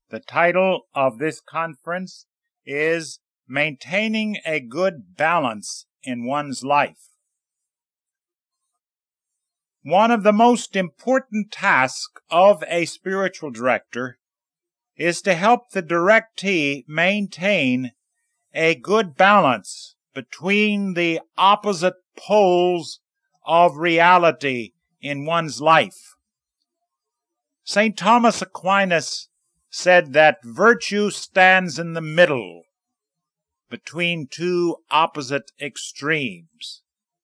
The title of this conference is Maintaining a Good Balance in One's Life. One of the most important tasks of a spiritual director is to help the directee maintain a good balance between the opposite poles of reality in one's life. St. Thomas Aquinas said that virtue stands in the middle between two opposite extremes.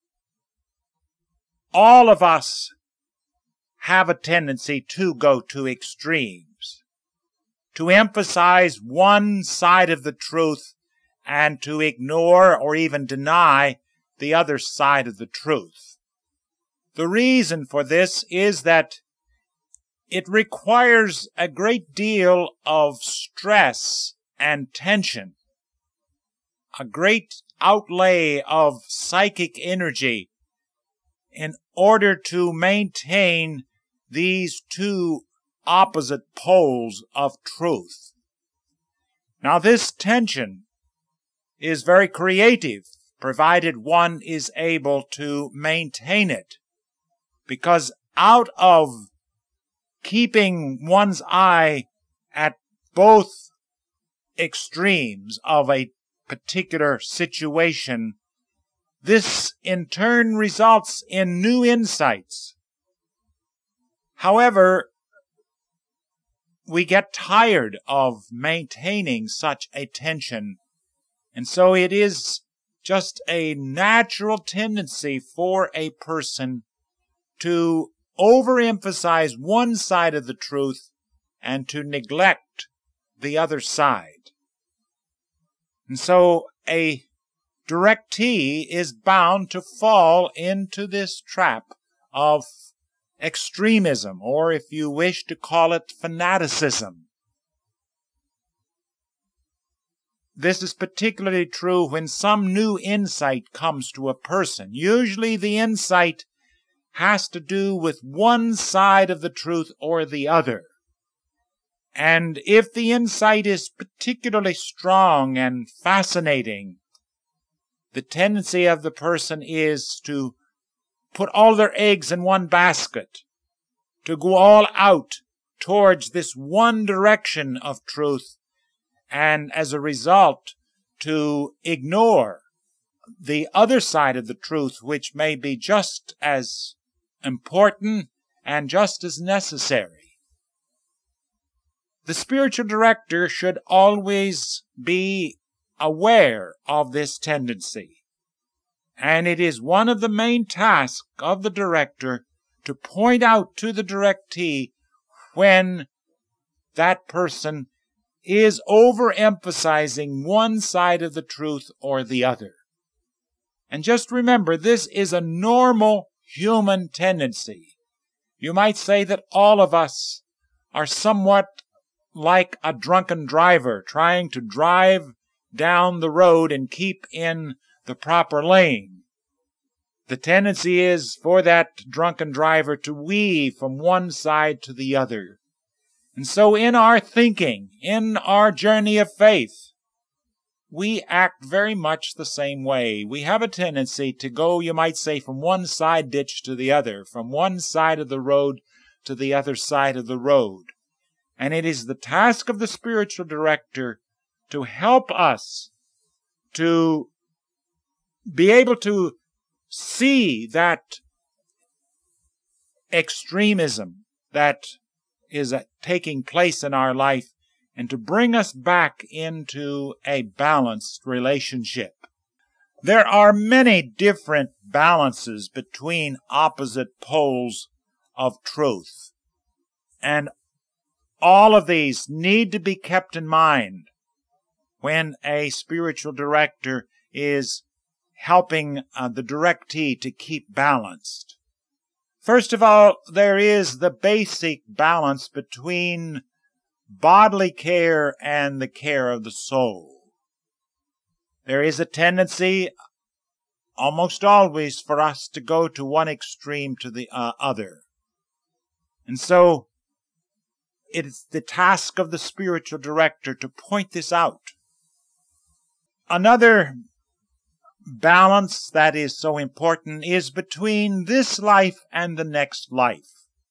All of us have a tendency to go to extremes, to emphasize one side of the truth and to ignore or even deny the other side of the truth. The reason for this is that it requires a great deal of stress and tension, a great outlay of psychic energy in order to maintain these two opposite poles of truth. Now, this tension is very creative, provided one is able to maintain it, because out of keeping one's eye at both extremes of a particular situation, this in turn results in new insights. However, we get tired of maintaining such a tension, and so it is just a natural tendency for a person to overemphasize one side of the truth and to neglect the other side. And so a directee is bound to fall into this trap of extremism, or if you wish to call it fanaticism. This is particularly true when some new insight comes to a person. Usually the insight has to do with one side of the truth or the other. And if the insight is particularly strong and fascinating, the tendency of the person is to put all their eggs in one basket, to go all out towards this one direction of truth, and as a result, to ignore the other side of the truth, which may be just as important and just as necessary. The spiritual director should always be aware of this tendency, and it is one of the main tasks of the director to point out to the directee when that person is overemphasizing one side of the truth or the other. And just remember, this is a normal human tendency. You might say that all of us are somewhat like a drunken driver trying to drive down the road and keep in the proper lane. The tendency is for that drunken driver to weave from one side to the other. And so in our thinking, in our journey of faith, we act very much the same way. We have a tendency to go, you might say, from one side ditch to the other, from one side of the road to the other side of the road. And it is the task of the spiritual director to help us to be able to see that extremism that is taking place in our life and to bring us back into a balanced relationship. There are many different balances between opposite poles of truth, and all of these need to be kept in mind when a spiritual director is helping the directee to keep balanced. First of all, there is the basic balance between bodily care and the care of the soul. There is a tendency, almost always, for us to go to one extreme to the other. And so it's the task of the spiritual director to point this out. Another balance that is so important is between this life and the next life.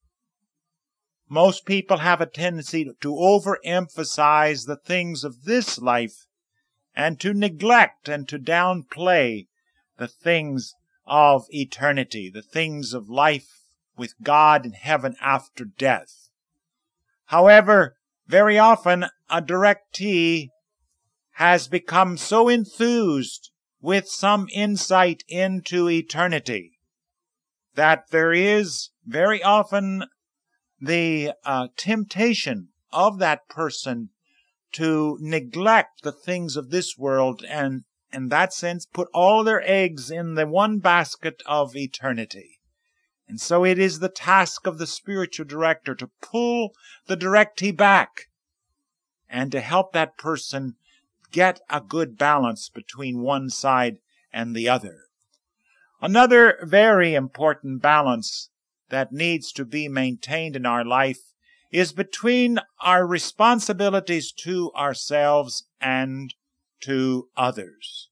Most people have a tendency to overemphasize the things of this life and to neglect and to downplay the things of eternity, the things of life with God in heaven after death. However, very often a directee has become so enthused with some insight into eternity that there is very often the temptation of that person to neglect the things of this world and, in that sense, put all their eggs in the one basket of eternity. And so it is the task of the spiritual director to pull the directee back and to help that person get a good balance between one side and the other. Another very important balance that needs to be maintained in our life is between our responsibilities to ourselves and to others.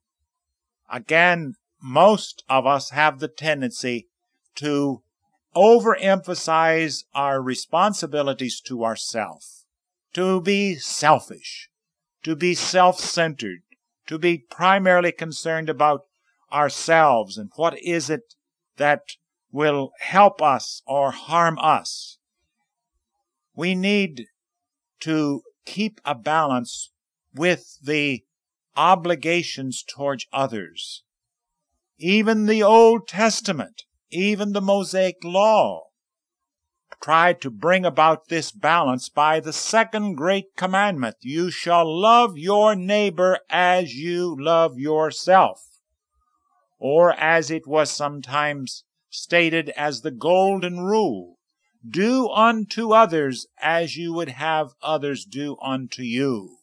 Again, most of us have the tendency to overemphasize our responsibilities to ourselves, to be selfish, to be self-centered, to be primarily concerned about ourselves and what is it that will help us or harm us. We need to keep a balance with the obligations towards others. Even the Old Testament, even the Mosaic Law, tried to bring about this balance by the second great commandment: you shall love your neighbor as you love yourself. Or as it was sometimes stated as the golden rule: do unto others as you would have others do unto you.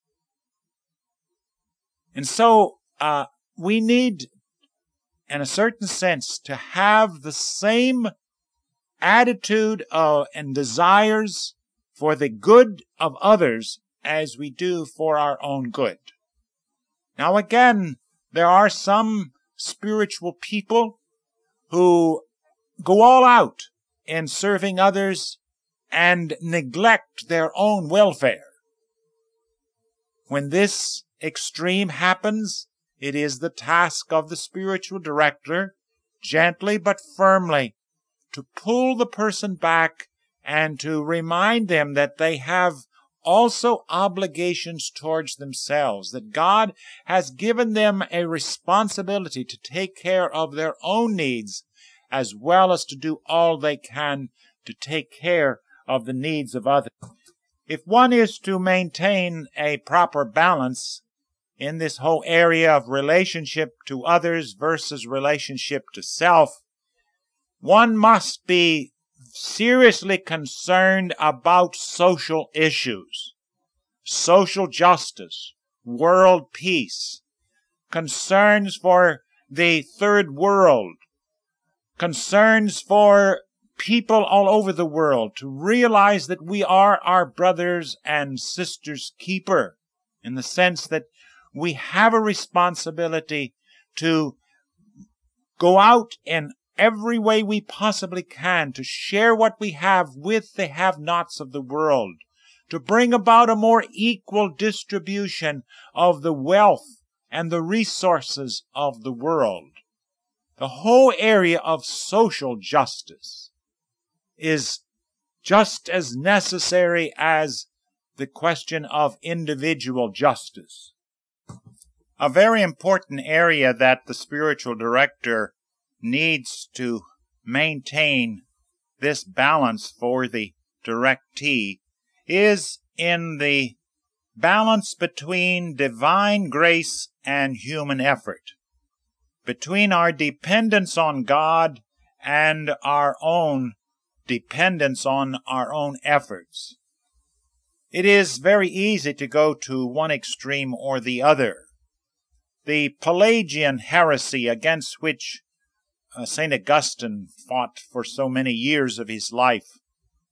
And so we need, in a certain sense, to have the same attitude and desires for the good of others as we do for our own good. Now again, there are some spiritual people who go all out in serving others and neglect their own welfare. When this extreme happens, it is the task of the spiritual director, gently but firmly, to pull the person back and to remind them that they have also obligations towards themselves, that God has given them a responsibility to take care of their own needs as well as to do all they can to take care of the needs of others. If one is to maintain a proper balance in this whole area of relationship to others versus relationship to self, one must be seriously concerned about social issues, social justice, world peace, concerns for the third world, concerns for people all over the world, to realize that we are our brothers and sisters' keeper, in the sense that we have a responsibility to go out in every way we possibly can to share what we have with the have-nots of the world, to bring about a more equal distribution of the wealth and the resources of the world. The whole area of social justice is just as necessary as the question of individual justice. A very important area that the spiritual director needs to maintain this balance for the directee is in the balance between divine grace and human effort, between our dependence on God and our own dependence on our own efforts. It is very easy to go to one extreme or the other. The Pelagian heresy, against which St. Augustine fought for so many years of his life,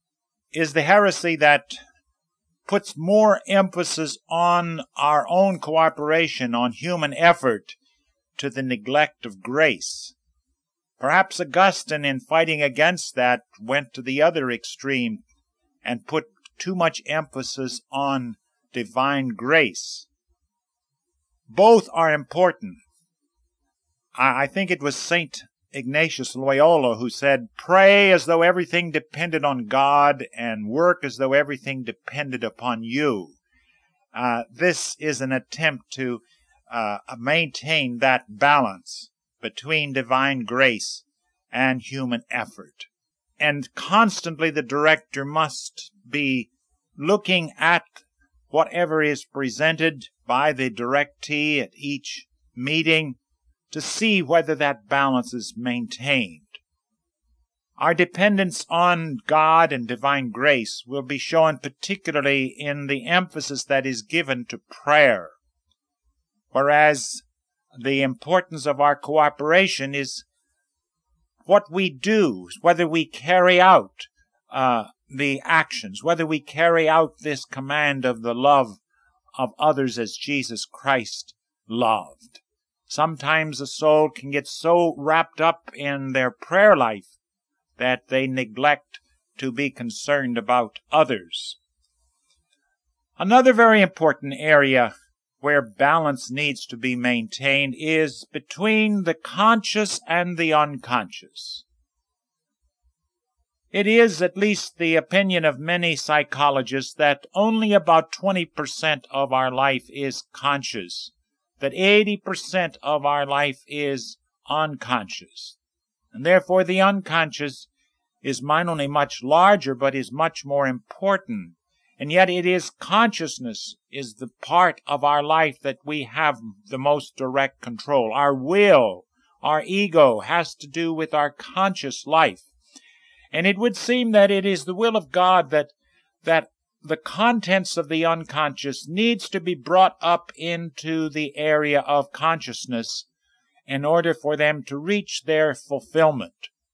is the heresy that puts more emphasis on our own cooperation, on human effort, to the neglect of grace. Perhaps Augustine, in fighting against that, went to the other extreme and put too much emphasis on divine grace. Both are important. I think it was St. Ignatius Loyola who said, "Pray as though everything depended on God, and work as though everything depended upon you." This is an attempt to maintain that balance between divine grace and human effort. And constantly the director must be looking at whatever is presented by the directee at each meeting to see whether that balance is maintained. Our dependence on God and divine grace will be shown particularly in the emphasis that is given to prayer, whereas the importance of our cooperation is what we do, whether we carry out the actions, whether we carry out this command of the love of others as Jesus Christ loved. Sometimes a soul can get so wrapped up in their prayer life that they neglect to be concerned about others. Another very important area where balance needs to be maintained is between the conscious and the unconscious. It is at least the opinion of many psychologists that only about 20% of our life is conscious, that 80% of our life is unconscious. And therefore the unconscious is not only much larger, but is much more important. And yet it is consciousness is the part of our life that we have the most direct control. Our will, our ego has to do with our conscious life. And it would seem that it is the will of God that the contents of the unconscious needs to be brought up into the area of consciousness in order for them to reach their fulfillment.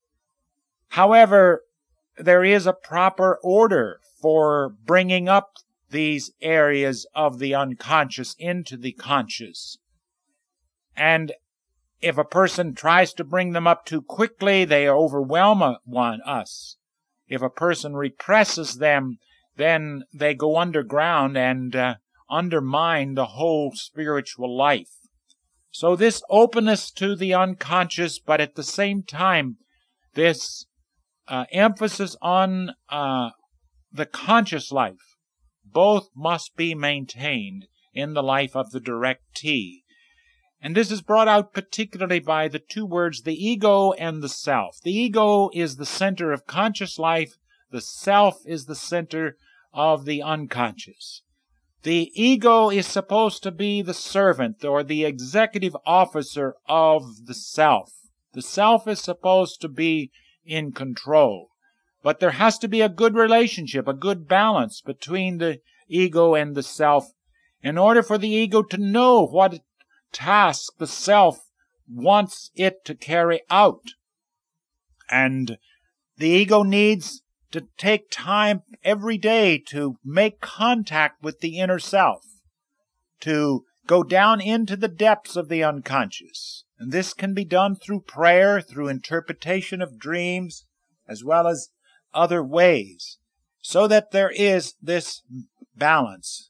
However, there is a proper order for bringing up these areas of the unconscious into the conscious. And if a person tries to bring them up too quickly, they overwhelm us. If a person represses them, then they go underground and undermine the whole spiritual life. So this openness to the unconscious, but at the same time, this emphasis on the conscious life, both must be maintained in the life of the directee. And this is brought out particularly by the two words, the ego and the self. The ego is the center of conscious life. The self is the center of the unconscious. The ego is supposed to be the servant or the executive officer of the self. The self is supposed to be in control. But there has to be a good relationship, a good balance between the ego and the self in order for the ego to know what task the self wants it to carry out. And the ego needs to take time every day to make contact with the inner self, to go down into the depths of the unconscious. And this can be done through prayer, through interpretation of dreams, as well as other ways, so that there is this balance.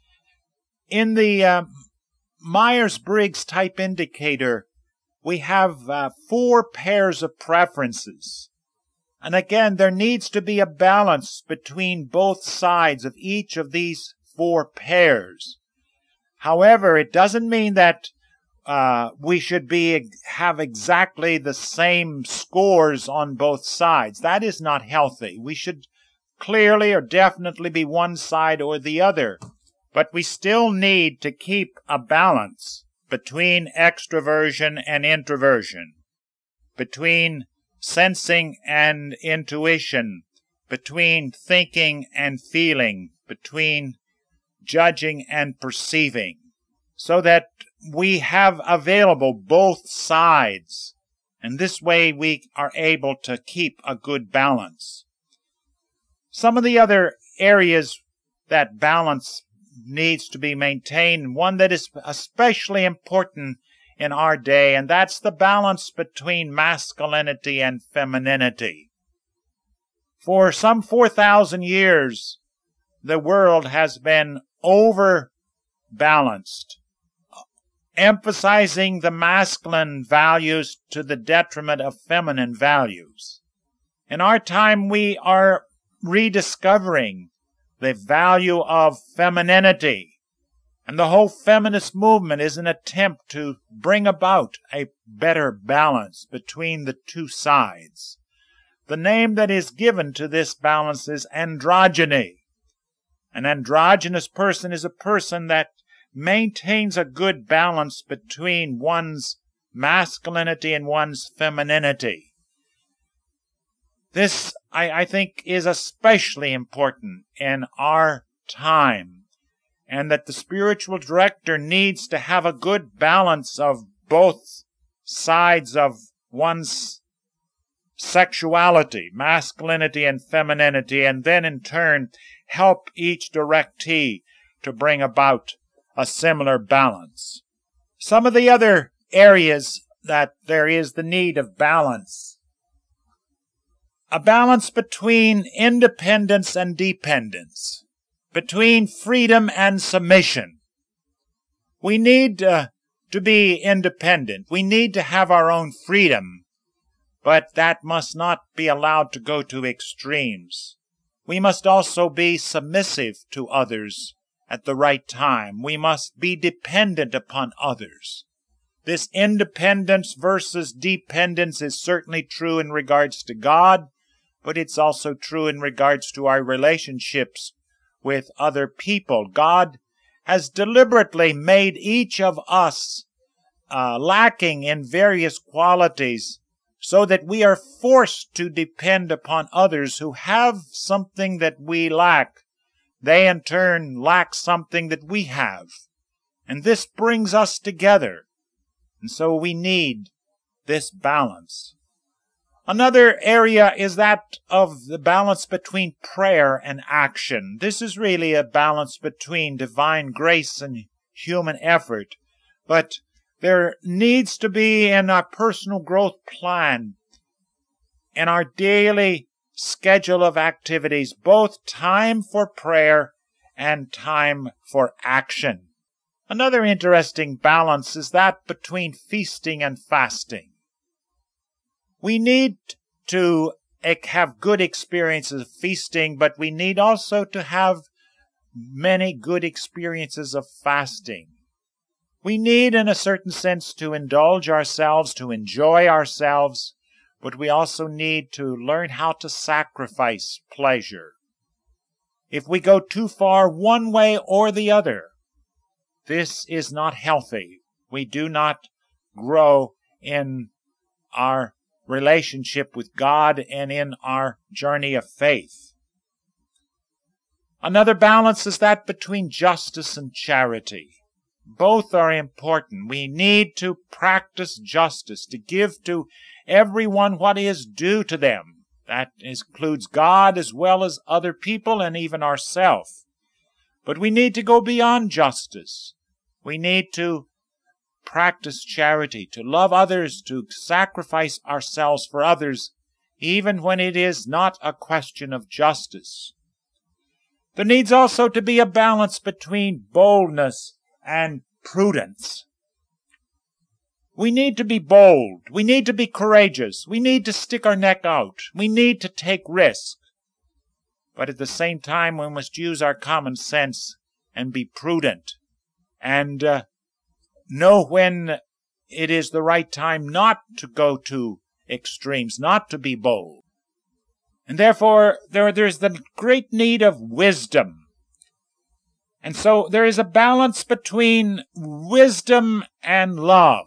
In the Myers-Briggs type indicator, we have 4 pairs of preferences. And again, there needs to be a balance between both sides of each of these 4 pairs. However, it doesn't mean that we should have exactly the same scores on both sides. That is not healthy. We should clearly or definitely be one side or the other. But we still need to keep a balance between extroversion and introversion, between sensing and intuition, between thinking and feeling, between judging and perceiving, so that we have available both sides, and this way we are able to keep a good balance. Some of the other areas that balance needs to be maintained, one that is especially important in our day, and that's the balance between masculinity and femininity. For some 4,000 years, the world has been overbalanced, emphasizing the masculine values to the detriment of feminine values. In our time, we are rediscovering the value of femininity, and the whole feminist movement is an attempt to bring about a better balance between the two sides. The name that is given to this balance is androgyny. An androgynous person is a person that maintains a good balance between one's masculinity and one's femininity. This, I think, is especially important in our time, and that the spiritual director needs to have a good balance of both sides of one's sexuality, masculinity and femininity, and then in turn help each directee to bring about a similar balance. Some of the other areas that there is the need of balance. A balance between independence and dependence, between freedom and submission. We need to be independent. We need to have our own freedom, but that must not be allowed to go to extremes. We must also be submissive to others at the right time. We must be dependent upon others. This independence versus dependence is certainly true in regards to God, but it's also true in regards to our relationships with other people. God has deliberately made each of us lacking in various qualities so that we are forced to depend upon others who have something that we lack. They in turn lack something that we have. And this brings us together. And so we need this balance. Another area is that of the balance between prayer and action. This is really a balance between divine grace and human effort. But there needs to be in our personal growth plan, in our daily schedule of activities, both time for prayer and time for action. Another interesting balance is that between feasting and fasting. We need to have good experiences of feasting, but we need also to have many good experiences of fasting. We need, in a certain sense, to indulge ourselves, to enjoy ourselves, but we also need to learn how to sacrifice pleasure. If we go too far one way or the other, this is not healthy. We do not grow in our relationship with God and in our journey of faith. Another balance is that between justice and charity. Both are important. We need to practice justice, to give to everyone what is due to them. That includes God as well as other people and even ourselves. But we need to go beyond justice. We need to practice charity, to love others, to sacrifice ourselves for others, even when it is not a question of justice. There needs also to be a balance between boldness and prudence. We need to be bold. We need to be courageous. We need to stick our neck out. We need to take risks. But at the same time, we must use our common sense and be prudent and know when it is the right time not to go to extremes, not to be bold. And therefore, there's the great need of wisdom. And so there is a balance between wisdom and love.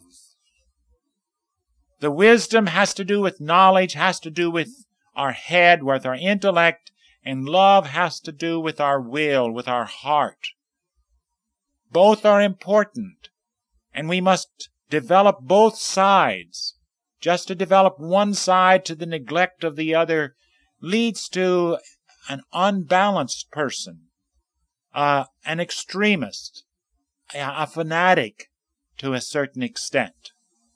The wisdom has to do with knowledge, has to do with our head, with our intellect, and love has to do with our will, with our heart. Both are important, and we must develop both sides. Just to develop one side to the neglect of the other leads to an unbalanced person, an extremist, a fanatic to a certain extent.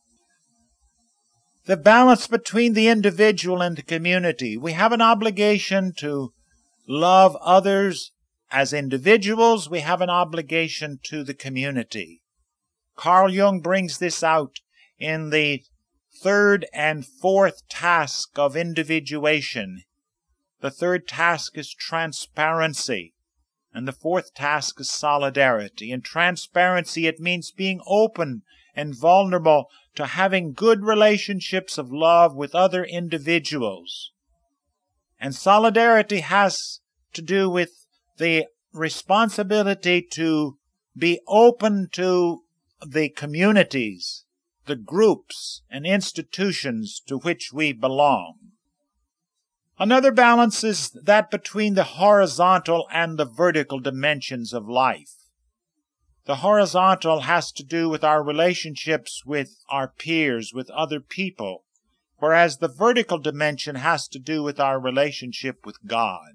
The balance between the individual and the community. We have an obligation to love others as individuals. We have an obligation to the community. Carl Jung brings this out in the third and fourth task of individuation. The third task is transparency, and the fourth task is solidarity. In transparency, it means being open and vulnerable to having good relationships of love with other individuals. And solidarity has to do with the responsibility to be open to the communities, the groups and institutions to which we belong. Another balance is that between the horizontal and the vertical dimensions of life. The horizontal has to do with our relationships with our peers, with other people, whereas the vertical dimension has to do with our relationship with God.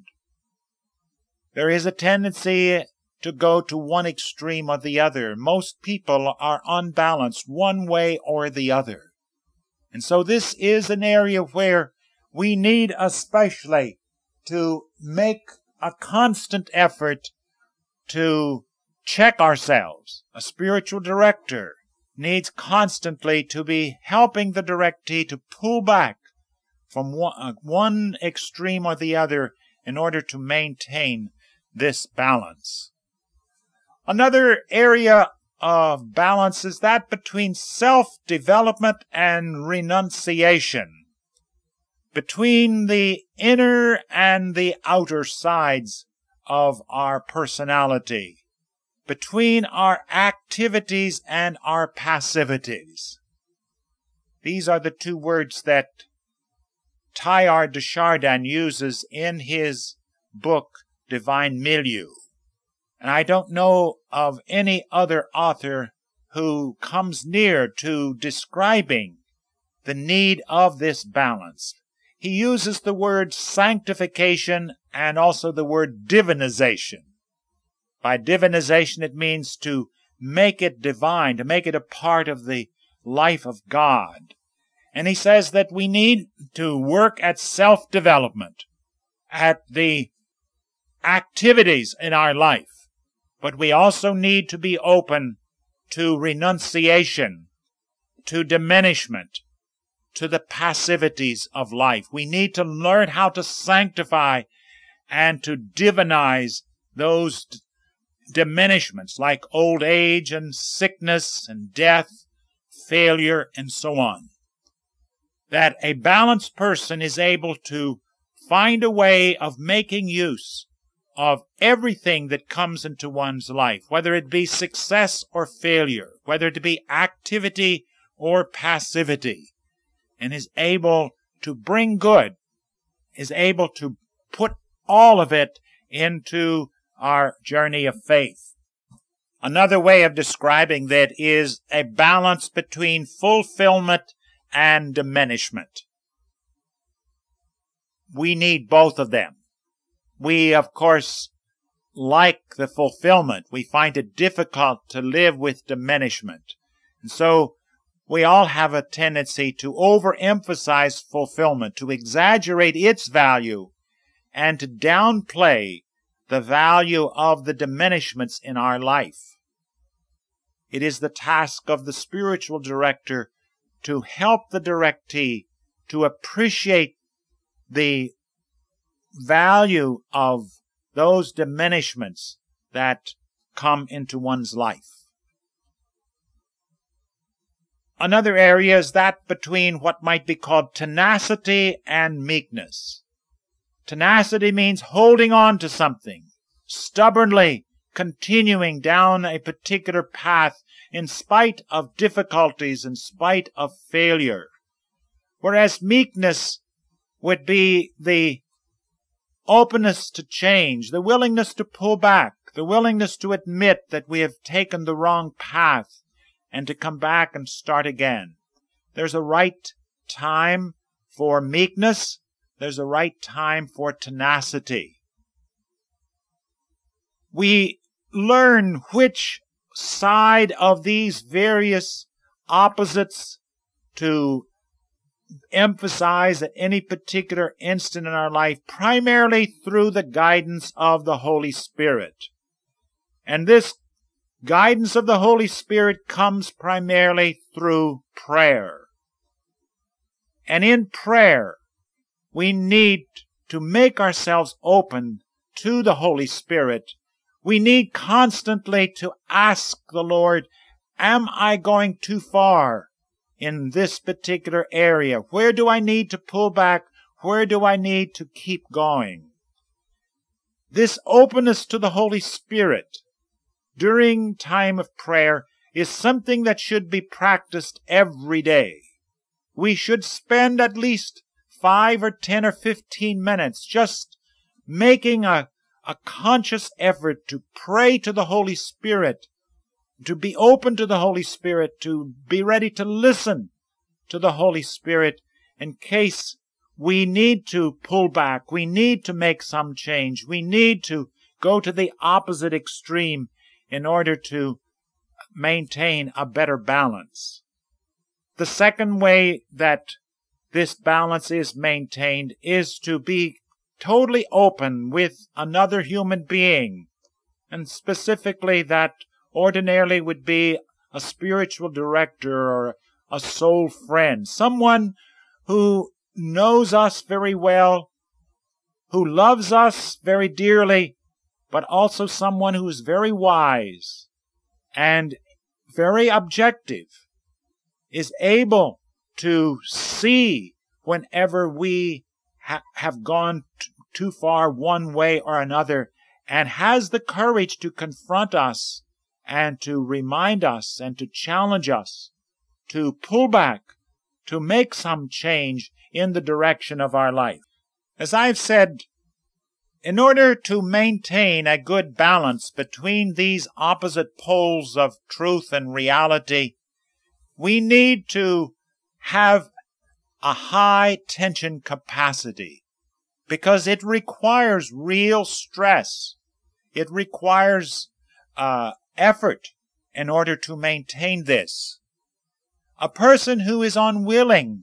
There is a tendency to go to one extreme or the other. Most people are unbalanced one way or the other. And so this is an area where we need especially to make a constant effort to check ourselves. A spiritual director needs constantly to be helping the directee to pull back from one extreme or the other in order to maintain this balance. Another area of balance is that between self-development and renunciation, between the inner and the outer sides of our personality, between our activities and our passivities. These are the two words that Teilhard de Chardin uses in his book, Divine Milieu. And I don't know of any other author who comes near to describing the need of this balance. He uses the word sanctification and also the word divinization. By divinization, it means to make it divine, to make it a part of the life of God. And he says that we need to work at self-development, at the activities in our life. But we also need to be open to renunciation, to diminishment, to the passivities of life. We need to learn how to sanctify and to divinize those diminishments like old age and sickness and death, failure, and so on. That a balanced person is able to find a way of making use of everything that comes into one's life, whether it be success or failure, whether it be activity or passivity, and is able to bring good, is able to put all of it into our journey of faith. Another way of describing that is a balance between fulfillment and diminishment. We need both of them. We, of course, like the fulfillment. We find it difficult to live with diminishment. And so we all have a tendency to overemphasize fulfillment, to exaggerate its value, and to downplay the value of the diminishments in our life. It is the task of the spiritual director to help the directee to appreciate the value of those diminishments that come into one's life. Another area is that between what might be called tenacity and meekness. Tenacity means holding on to something, stubbornly continuing down a particular path in spite of difficulties, in spite of failure. Whereas meekness would be the openness to change, the willingness to pull back, the willingness to admit that we have taken the wrong path and to come back and start again. There's a right time for meekness. There's a right time for tenacity. we learn which side of these various opposites to emphasize at any particular instant in our life, primarily through the guidance of the Holy Spirit. And this guidance of the Holy Spirit comes primarily through prayer. And in prayer, we need to make ourselves open to the Holy Spirit. We need constantly to ask the Lord, am I going too far in this particular area? Where do I need to pull back? Where do I need to keep going? This openness to the Holy Spirit during time of prayer is something that should be practiced every day. We should spend at least 5 or 10 or 15 minutes just making a conscious effort to pray to the Holy Spirit, to be open to the Holy Spirit, to be ready to listen to the Holy Spirit in case we need to pull back, we need to make some change, we need to go to the opposite extreme in order to maintain a better balance. The second way that this balance is maintained is to be totally open with another human being, and specifically that ordinarily would be a spiritual director or a soul friend, someone who knows us very well, who loves us very dearly, but also someone who is very wise and very objective, is able to see whenever we have gone too far one way or another, and has the courage to confront us and to remind us and to challenge us to pull back, to make some change in the direction of our life. As I've said, in order to maintain a good balance between these opposite poles of truth and reality, we need to have a high tension capacity, because it requires real stress. It requires effort in order to maintain this. A person who is unwilling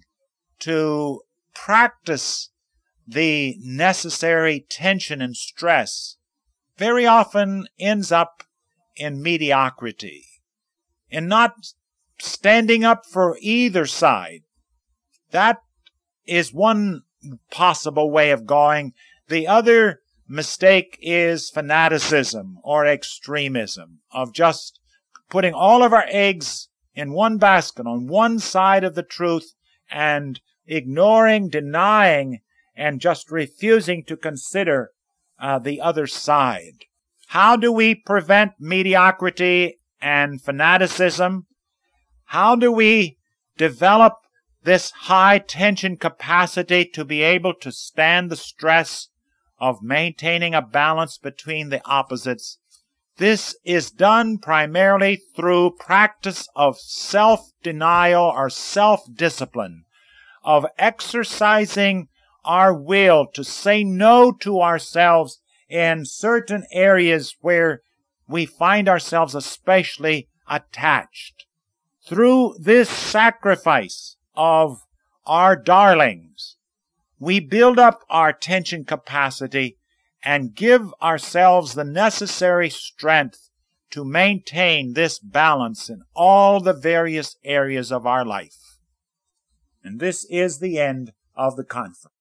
to practice the necessary tension and stress very often ends up in mediocrity, in not standing up for either side. That is one possible way of going. The other mistake is fanaticism or extremism, of just putting all of our eggs in one basket, on one side of the truth, and ignoring, denying, and just refusing to consider the other side. How do we prevent mediocrity and fanaticism? How do we develop this high tension capacity to be able to stand the stress of maintaining a balance between the opposites? This is done primarily through practice of self-denial or self-discipline, of exercising our will to say no to ourselves in certain areas where we find ourselves especially attached. Through this sacrifice of our darlings, we build up our tension capacity and give ourselves the necessary strength to maintain this balance in all the various areas of our life. And this is the end of the conference.